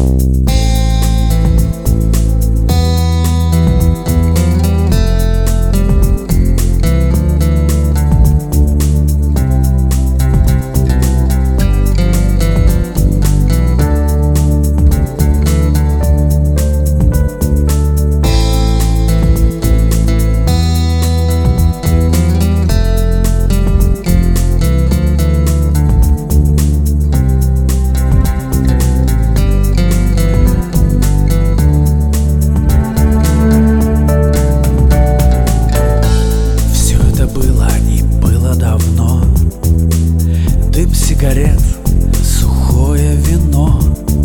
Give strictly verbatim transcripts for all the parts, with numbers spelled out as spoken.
Сигарет, сухое вино,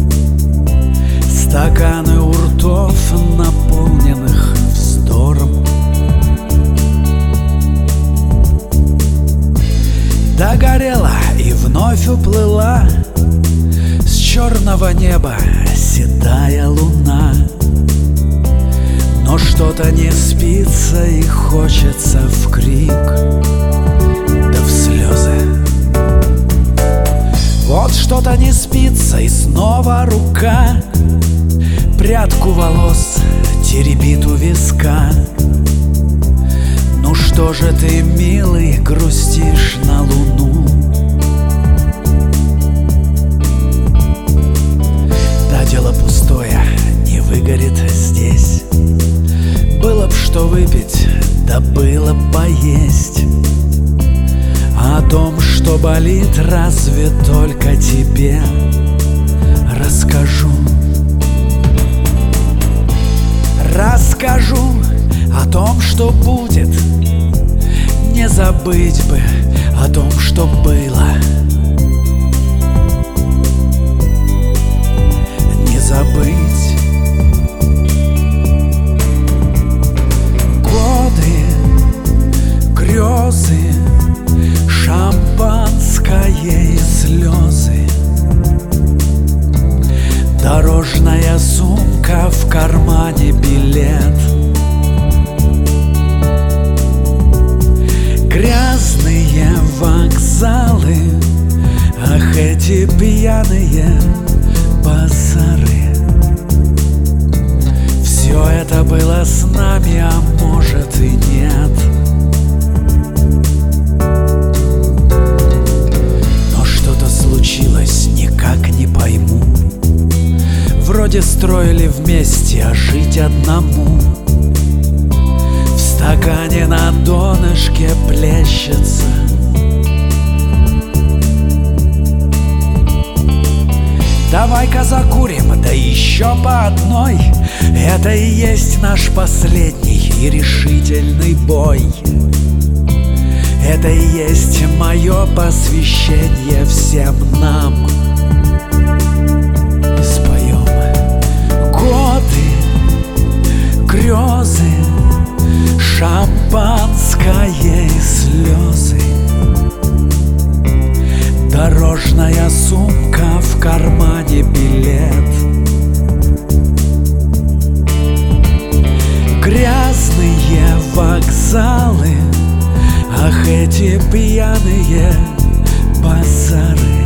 стаканы у ртов, наполненных вздором. Догорела и вновь уплыла с черного неба седая луна. Но что-то не спится и хочется в крик, да в слезы. Вот что-то не спится, и снова рука прядку волос теребит у виска. Ну что же ты, милый, грустишь на луну? Да дело пустое, не выгорит здесь. Было б что выпить, да было б поесть. О том, что болит, разве только тебе расскажу. Расскажу о том, что будет. Не забыть бы о том, что было. Не забыть. Годы, грезы, шампанское и слезы. Дорожная сумка, в кармане билет. Грязные вокзалы, ах, эти пьяные базары. Все это было с нами, а может и нет. Случилось, никак не пойму. Вроде строили вместе, а жить одному. В стакане на донышке плещется. Давай-ка закурим, да еще по одной. Это и есть наш последний и решительный бой. Это и есть мое посвящение всем нам. И споем годы, грезы, шампанское и слезы. Дорожная сумка, в кармане билет. Грязные вокзалы, ах, эти пьяные базары.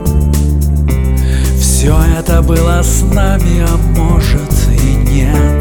Все это было с нами, а может и нет.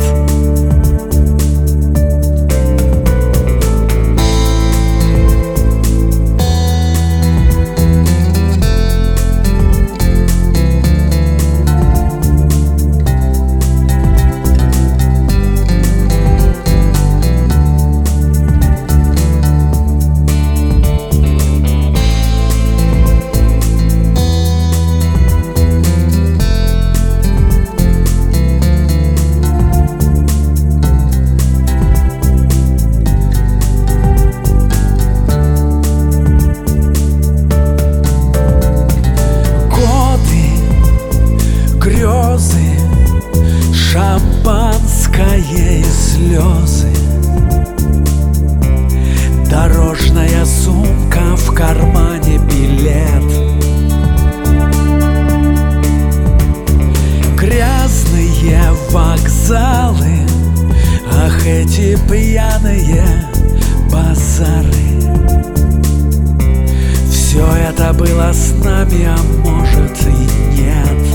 Грезы, шампанское и слезы. Дорожная сумка, в кармане билет. Грязные вокзалы, ах, эти пьяные базары. Все это было с нами, а может и нет.